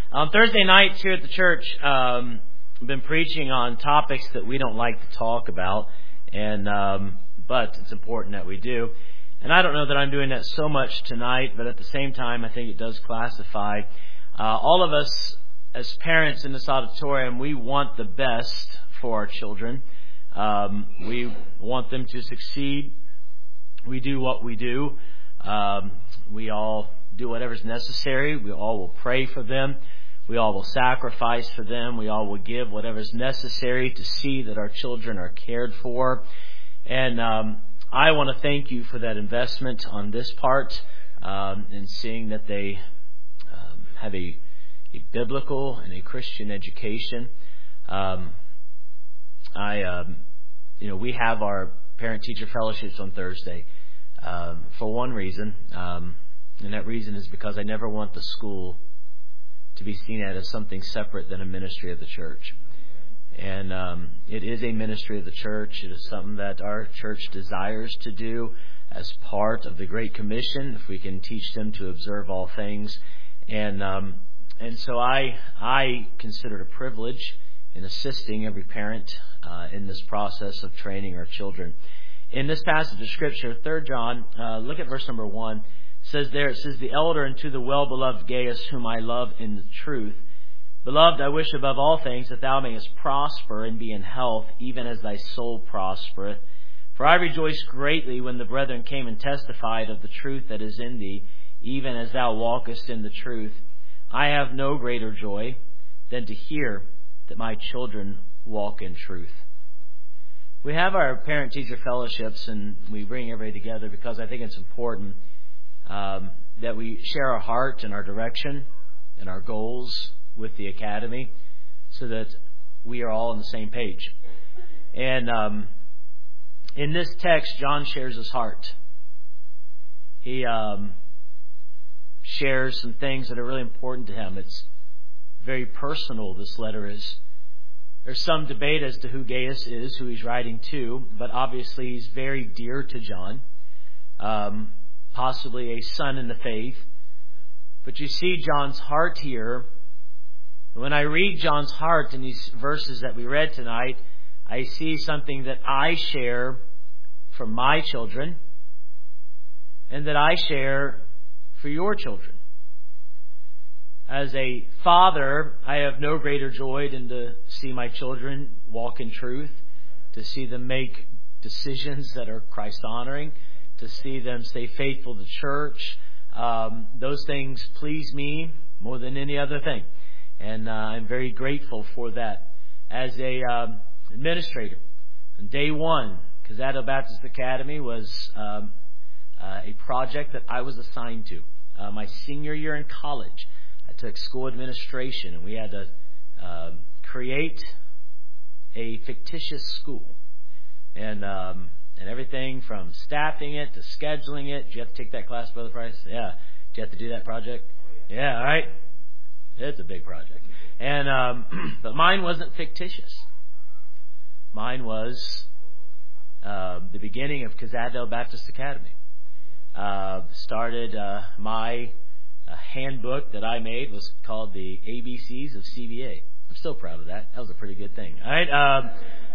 Thursday nights here at the church, I've been preaching on topics that we don't like to talk about, but it's important that we do. And I don't know that I'm doing that so much tonight, but at the same time, I think it does classify. All of us as parents in this auditorium, we want the best for our children. We want them to succeed. We do what we do. We all do whatever's necessary. We all will pray for them. We all will sacrifice for them. We all will give whatever's necessary to see that our children are cared for. And I want to thank you for that investment on this part, in seeing that they have a biblical and a Christian education. We have our parent-teacher fellowships on Thursday for one reason, and that reason is because I never want the school to be seen as something separate than a ministry of the church. And it is a ministry of the church. It is something that our church desires to do as part of the Great Commission, if we can teach them to observe all things. And so I consider it a privilege in assisting every parent in this process of training our children. In this passage of Scripture, 3 John, look at verse number 1. It says, the elder unto the well-beloved Gaius, whom I love in the truth. Beloved, I wish above all things that thou mayest prosper and be in health, even as thy soul prospereth. For I rejoiced greatly when the brethren came and testified of the truth that is in thee, even as thou walkest in the truth. I have no greater joy than to hear that my children walk in truth. We have our parent-teacher fellowships, and we bring everybody together because I think it's important that we share our heart and our direction and our goals with the academy so that we are all on the same page. And in this text, John shares his heart. He shares some things that are really important to him. It's very personal, this letter is. There's some debate as to who Gaius is, who he's writing to, but obviously he's very dear to John, possibly a son in the faith. But you see John's heart here. When I read John's heart in these verses that we read tonight, I see something that I share for my children and that I share for your children. As a father, I have no greater joy than to see my children walk in truth, to see them make decisions that are Christ-honoring, to see them stay faithful to church. Those things please me more than any other thing. And I'm very grateful for that. As a administrator, on day one, Cazado Baptist Academy was a project that I was assigned to. My senior year in college, I took school administration, and we had to create a fictitious school. And everything from staffing it to scheduling it. Did you have to take that class, Brother Price? Yeah. Did you have to do that project? Yeah, all right. It's a big project. And but mine wasn't fictitious. Mine was the beginning of Cazado Baptist Academy. Started my handbook that I made was called the ABCs of CBA. I'm still proud of that. That was a pretty good thing. All right.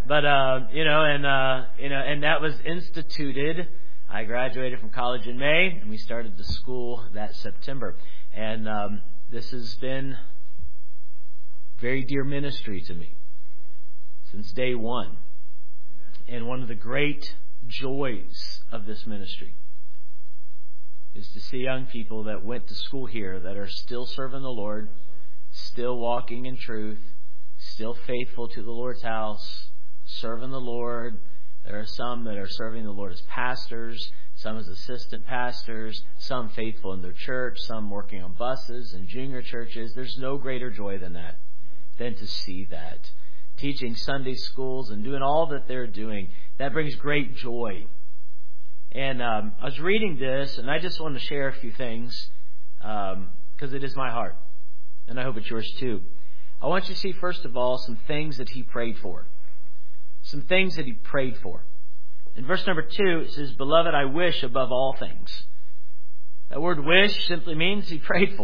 And that was instituted. I graduated from college in May, and we started the school that September. And this has been very dear ministry to me since day one. And one of the great joys of this ministry is to see young people that went to school here that are still serving the Lord, still walking in truth, still faithful to the Lord's house, serving the Lord. There are some that are serving the Lord as pastors, some as assistant pastors, some faithful in their church, some working on buses and junior churches. There's no greater joy than that, than to see that. Teaching Sunday schools and doing all that they're doing, that brings great joy. And I was reading this, and I just want to share a few things because it is my heart, and I hope it's yours too. I want you to see, first of all, some things that he prayed for. Some things that he prayed for. In verse number 2, it says, Beloved, I wish above all things. That word wish simply means he prayed for.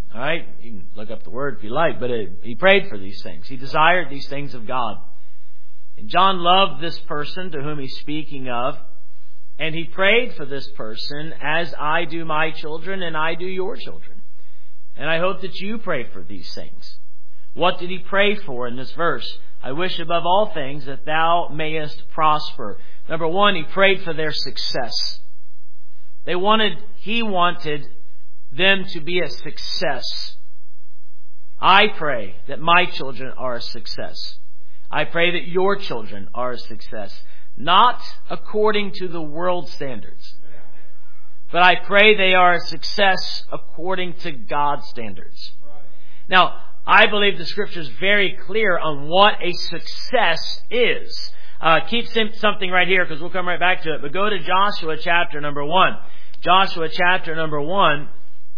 All right? You can look up the word if you like, but he prayed for these things. He desired these things of God. And John loved this person to whom he's speaking of. And he prayed for this person as I do my children and I do your children. And I hope that you pray for these things. What did he pray for in this verse? I wish above all things that thou mayest prosper. Number one, he prayed for their success. He wanted them to be a success. I pray that my children are a success. I pray that your children are a success. Not according to the world standards, but I pray they are a success according to God's standards. Now, I believe the Scripture is very clear on what a success is. Keep something right here because we'll come right back to it. But go to Joshua chapter number 1. Joshua chapter number 1.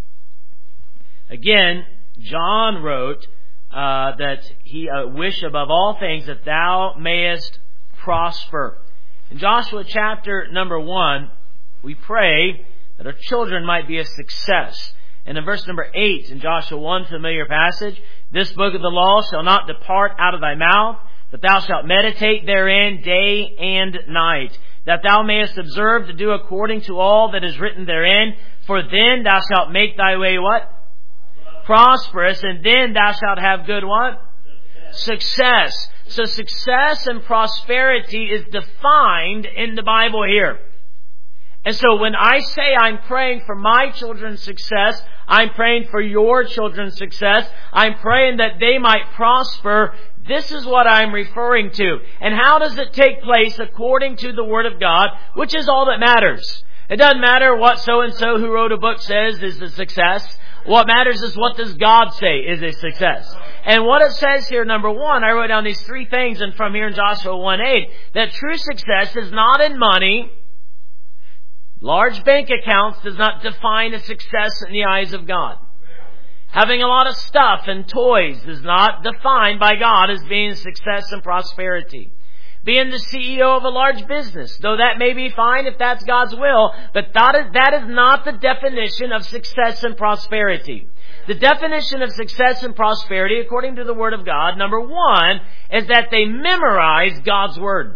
Again, John wrote that he wish above all things that thou mayest prosper. In Joshua chapter number 1, we pray that our children might be a success. And in verse number 8 in Joshua 1, familiar passage, this book of the law shall not depart out of thy mouth, but thou shalt meditate therein day and night, that thou mayest observe to do according to all that is written therein. For then thou shalt make thy way what? Prosperous, and then thou shalt have good what? Success. So success and prosperity is defined in the Bible here. And so when I say I'm praying for my children's success, I'm praying for your children's success, I'm praying that they might prosper, this is what I'm referring to. And how does it take place according to the Word of God, which is all that matters. It doesn't matter what so-and-so who wrote a book says is a success. What matters is what does God say is a success. And what it says here, number one, I wrote down these three things, and from here in Joshua 1:8, that true success is not in money. Large bank accounts does not define a success in the eyes of God. Having a lot of stuff and toys is not defined by God as being success and prosperity. Being the CEO of a large business, though that may be fine if that's God's will, but that is not the definition of success and prosperity. The definition of success and prosperity, according to the Word of God, number one, is that they memorize God's Word.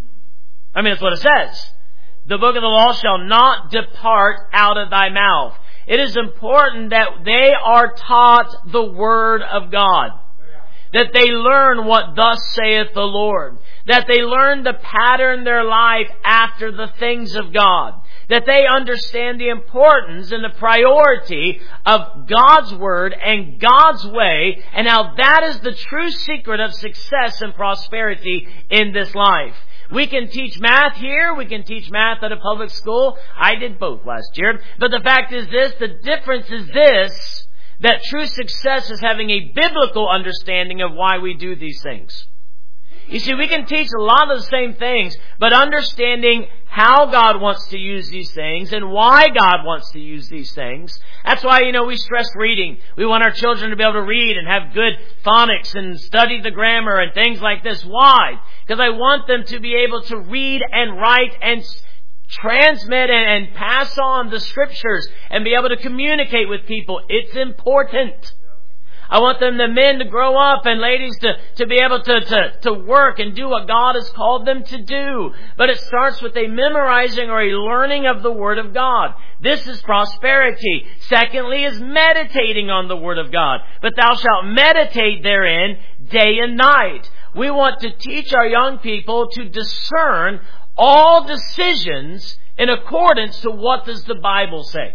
I mean, that's what it says. The book of the law shall not depart out of thy mouth. It is important that they are taught the Word of God. That they learn what thus saith the Lord. That they learn to pattern their life after the things of God. That they understand the importance and the priority of God's Word and God's way, and how that is the true secret of success and prosperity in this life. We can teach math here. We can teach math at a public school. I did both last year. But the fact is this, the difference is this, that true success is having a biblical understanding of why we do these things. You see, we can teach a lot of the same things, but understanding how God wants to use these things and why God wants to use these things. That's why, we stress reading. We want our children to be able to read and have good phonics and study the grammar and things like this. Why? Because I want them to be able to read and write and transmit and pass on the Scriptures and be able to communicate with people. It's important. I want the men to grow up and ladies to be able to work and do what God has called them to do. But it starts with a memorizing or a learning of the Word of God. This is prosperity. Secondly is meditating on the Word of God. But thou shalt meditate therein day and night. We want to teach our young people to discern all decisions in accordance to what does the Bible say.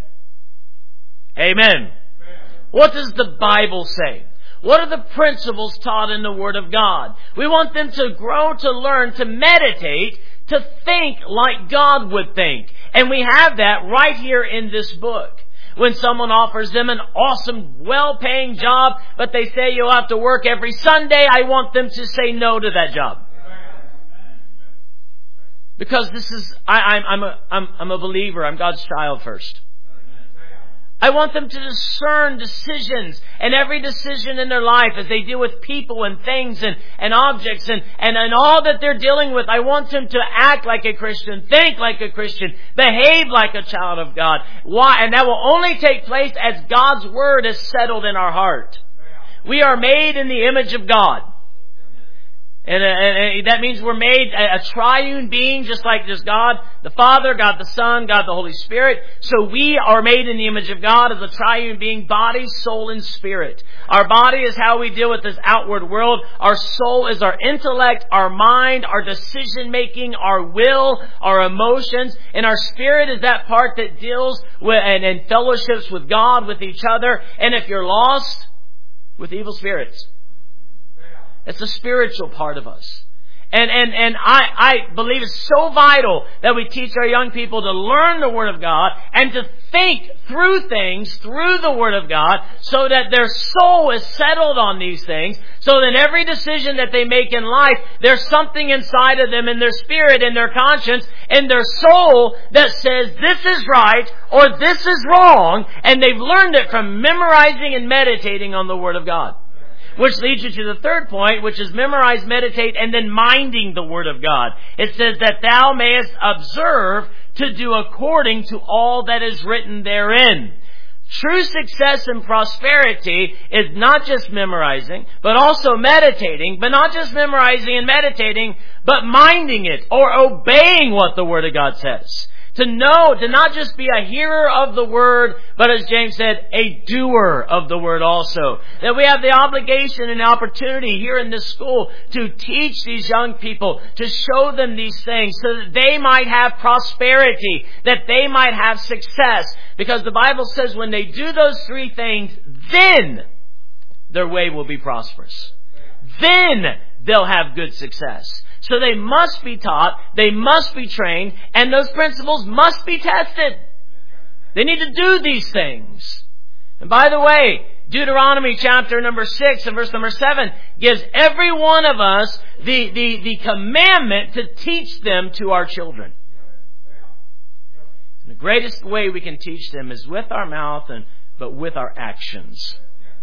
Amen. What does the Bible say? What are the principles taught in the Word of God? We want them to grow, to learn, to meditate, to think like God would think. And we have that right here in this book. When someone offers them an awesome, well-paying job, but they say you'll have to work every Sunday, I want them to say no to that job. Because this is, I'm a believer. I'm God's child first. I want them to discern decisions, and every decision in their life as they deal with people and things and objects and all that they're dealing with. I want them to act like a Christian, think like a Christian, behave like a child of God. Why? And that will only take place as God's Word is settled in our heart. We are made in the image of God. And that means we're made a triune being, just like just God the Father, God the Son, God the Holy Spirit. So we are made in the image of God as a triune being, body, soul, and spirit. Our body is how we deal with this outward world. Our soul is our intellect, our mind, our decision making, our will, our emotions. And our spirit is that part that deals with and fellowships with God, with each other. And if you're lost, with evil spirits. It's the spiritual part of us. And I believe it's so vital that we teach our young people to learn the Word of God and to think through things through the Word of God so that their soul is settled on these things, so that every decision that they make in life, there's something inside of them in their spirit, in their conscience, in their soul that says this is right or this is wrong, and they've learned it from memorizing and meditating on the Word of God. Which leads you to the third point, which is memorize, meditate, and then minding the Word of God. It says that thou mayest observe to do according to all that is written therein. True success and prosperity is not just memorizing, but also meditating, but not just memorizing and meditating, but minding it or obeying what the Word of God says. To know, to not just be a hearer of the Word, but as James said, a doer of the Word also. That we have the obligation and opportunity here in this school to teach these young people, to show them these things so that they might have prosperity, that they might have success. Because the Bible says when they do those three things, then their way will be prosperous. Then they'll have good success. So they must be taught, they must be trained, and those principles must be tested. They need to do these things. And by the way, Deuteronomy chapter number 6 and verse number 7 gives every one of us the commandment to teach them to our children. And the greatest way we can teach them is with our mouth, but with our actions.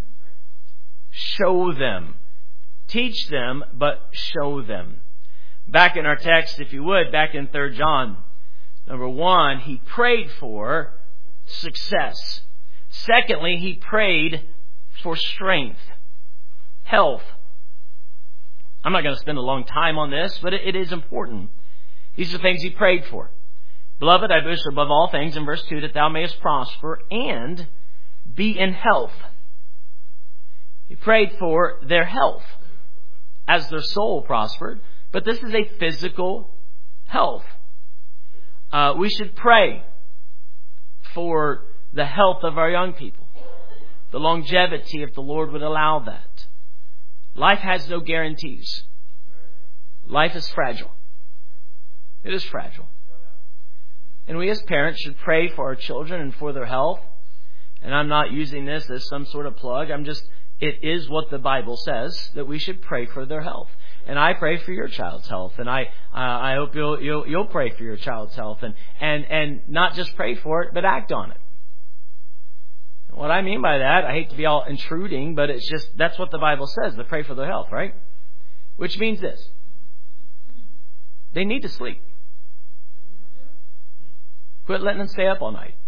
Show them. Teach them, but show them. Back in our text, if you would, back in 3 John, number 1, he prayed for success. Secondly, he prayed for strength, health. I'm not going to spend a long time on this, but it is important. These are things he prayed for. Beloved, I wish above all things, in verse 2, that thou mayest prosper and be in health. He prayed for their health as their soul prospered. But this is a physical health. We should pray for the health of our young people. The longevity, if the Lord would allow that. Life has no guarantees. Life is fragile. It is fragile. And we as parents should pray for our children and for their health. And I'm not using this as some sort of plug. It is what the Bible says, that we should pray for their health. And I pray for your child's health, and I hope you'll pray for your child's health, and not just pray for it, but act on it. What I mean by that, I hate to be all intruding, but it's just that's what the Bible says, to pray for their health, right? Which means this: they need to sleep. Quit letting them stay up all night.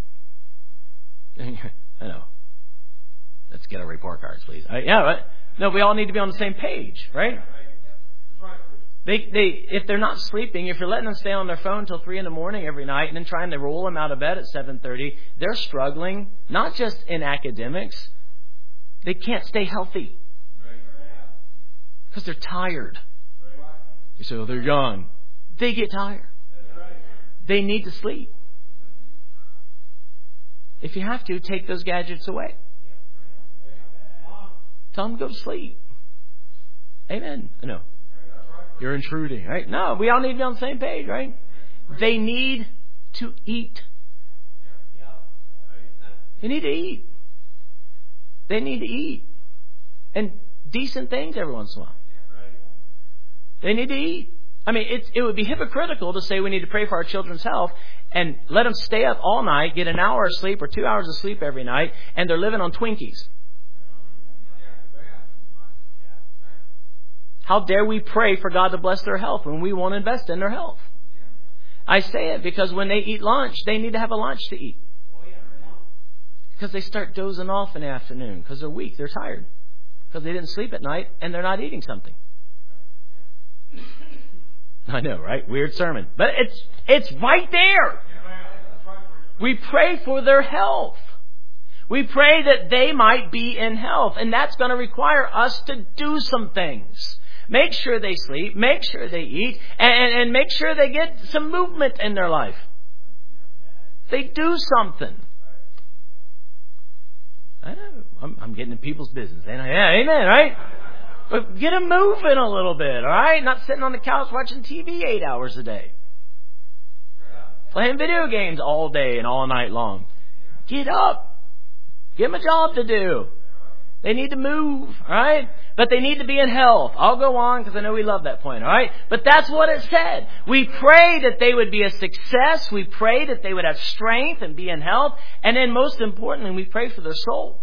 I know. Let's get our report cards, please. No, we all need to be on the same page, right? If they're not sleeping, if you're letting them stay on their phone till 3 a.m. every night and then trying to roll them out of bed at 7:30, they're struggling, not just in academics. They can't stay healthy because they're tired. You say, well, they're young. They get tired. They need to sleep. If you have to, take those gadgets away. Tell them to go to sleep. Amen. No. You're intruding, right? No, we all need to be on the same page, right? They need to eat. They need to eat. They need to eat. And decent things every once in a while. They need to eat. I mean, it would be hypocritical to say we need to pray for our children's health and let them stay up all night, get an hour of sleep or 2 hours of sleep every night, and they're living on Twinkies. How dare we pray for God to bless their health when we won't invest in their health? I say it because when they eat lunch, they need to have a lunch to eat. Because they start dozing off in the afternoon because they're weak, they're tired. Because they didn't sleep at night and they're not eating something. I know, right? Weird sermon. But it's right there. We pray for their health. We pray that they might be in health. And that's going to require us to do some things. Make sure they sleep. Make sure they eat. And make sure they get some movement in their life. They do something. I know. I'm getting in people's business. Yeah, amen, right? But get them moving a little bit, all right? Not sitting on the couch watching TV 8 hours a day. Playing video games all day and all night long. Get up. Give them a job to do. They need to move, all right? But they need to be in health. I'll go on because I know we love that point, all right? But that's what it said. We pray that they would be a success. We pray that they would have strength and be in health. And then most importantly, we pray for their soul.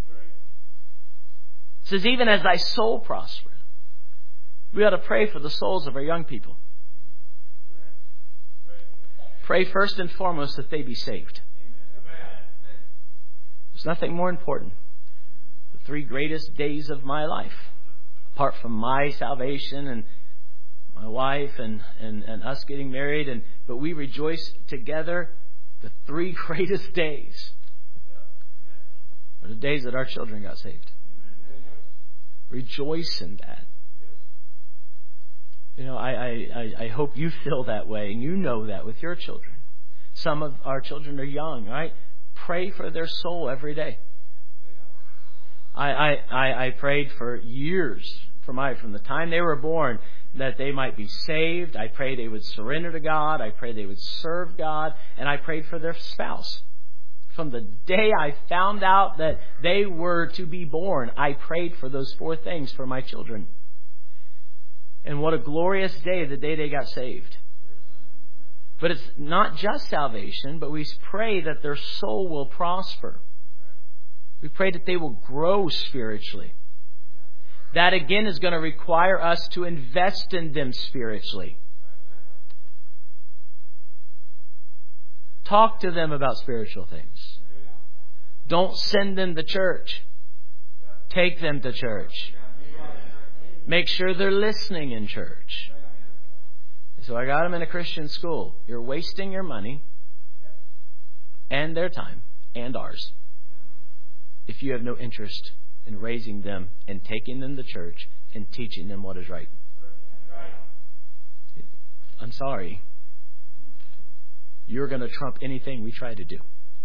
It says, even as thy soul prospereth. We ought to pray for the souls of our young people. Pray first and foremost that they be saved. There's nothing more important. The 3 greatest days of my life, apart from my salvation and my wife and us getting married, but we rejoice together. The 3 greatest days are the days that our children got saved. Rejoice in that. You know, I hope you feel that way and you know that with your children. Some of our children are young, right? Pray for their soul every day. I prayed for years from the time they were born that they might be saved. I prayed they would surrender to God. I prayed they would serve God. And I prayed for their spouse. From the day I found out that they were to be born, I prayed for those 4 things for my children. And what a glorious day, the day they got saved. But it's not just salvation, but we pray that their soul will prosper. We pray that they will grow spiritually. That again is going to require us to invest in them spiritually. Talk to them about spiritual things. Don't send them to church. Take them to church. Make sure they're listening in church. So I got them in a Christian school. You're wasting your money and their time and ours if you have no interest in raising them and taking them to church and teaching them what is right. I'm sorry. You're going to trump anything we try to do.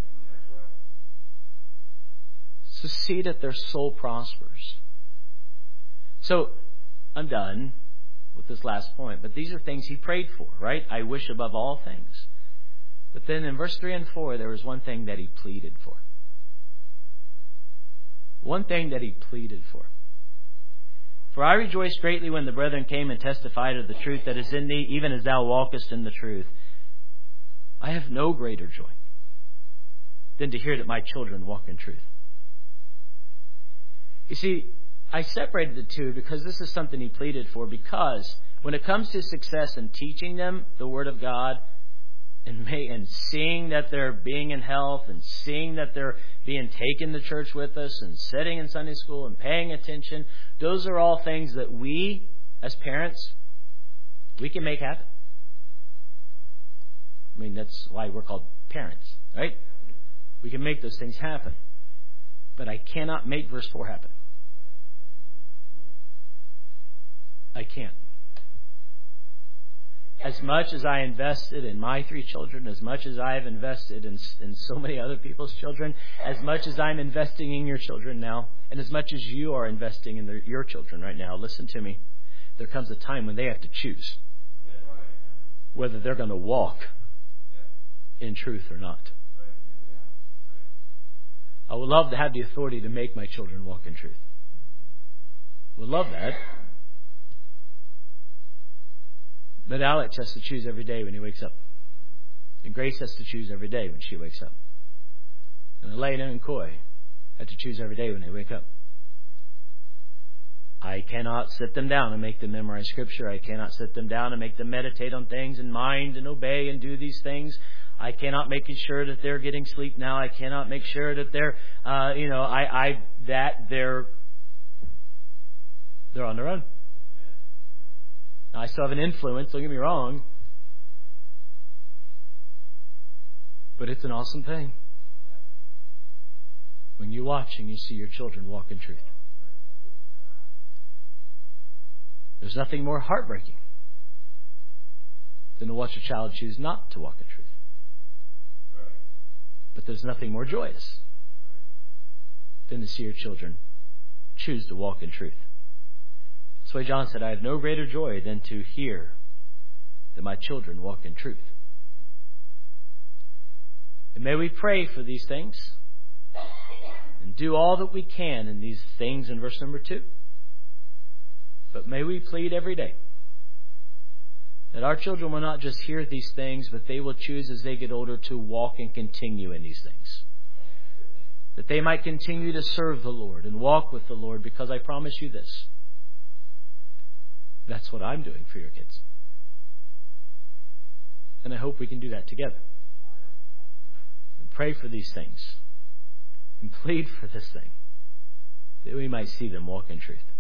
So see that their soul prospers. So I'm done with this last point. But these are things he prayed for, right? I wish above all things. But then in verse 3 and 4, there was one thing that he pleaded for. One thing that he pleaded for. For I rejoiced greatly when the brethren came and testified of the truth that is in thee, even as thou walkest in the truth. I have no greater joy than to hear that my children walk in truth. You see, I separated the two because this is something he pleaded for, because when it comes to success in teaching them the Word of God and seeing that they're being in health and seeing that they're being taken to church with us and sitting in Sunday school and paying attention, those are all things that we as parents, we can make happen. I mean, that's why we're called parents, right? We can make those things happen. But I cannot make verse 4 happen. I can't. As much as I invested in my 3 children, as much as I have invested in so many other people's children, as much as I'm investing in your children now, and as much as you are investing in your children right now, listen to me. There comes a time when they have to choose whether they're going to walk in truth or not. I would love to have the authority to make my children walk in truth. Would love that. But Alex has to choose every day when he wakes up. And Grace has to choose every day when she wakes up. And Elena and Coy have to choose every day when they wake up. I cannot sit them down and make them memorize Scripture. I cannot sit them down and make them meditate on things and mind and obey and do these things. I cannot make sure that they're getting sleep now. I cannot make sure that they're, they're on their own. Now, I still have an influence, don't get me wrong. But it's an awesome thing when you watch and you see your children walk in truth. There's nothing more heartbreaking than to watch a child choose not to walk in truth. But there's nothing more joyous than to see your children choose to walk in truth. That's why John said, I have no greater joy than to hear that my children walk in truth. And may we pray for these things and do all that we can in these things in verse number 2. But may we plead every day that our children will not just hear these things, but they will choose as they get older to walk and continue in these things. That they might continue to serve the Lord and walk with the Lord, because I promise you this. That's what I'm doing for your kids. And I hope we can do that together. And pray for these things. And plead for this thing. That we might see them walk in truth.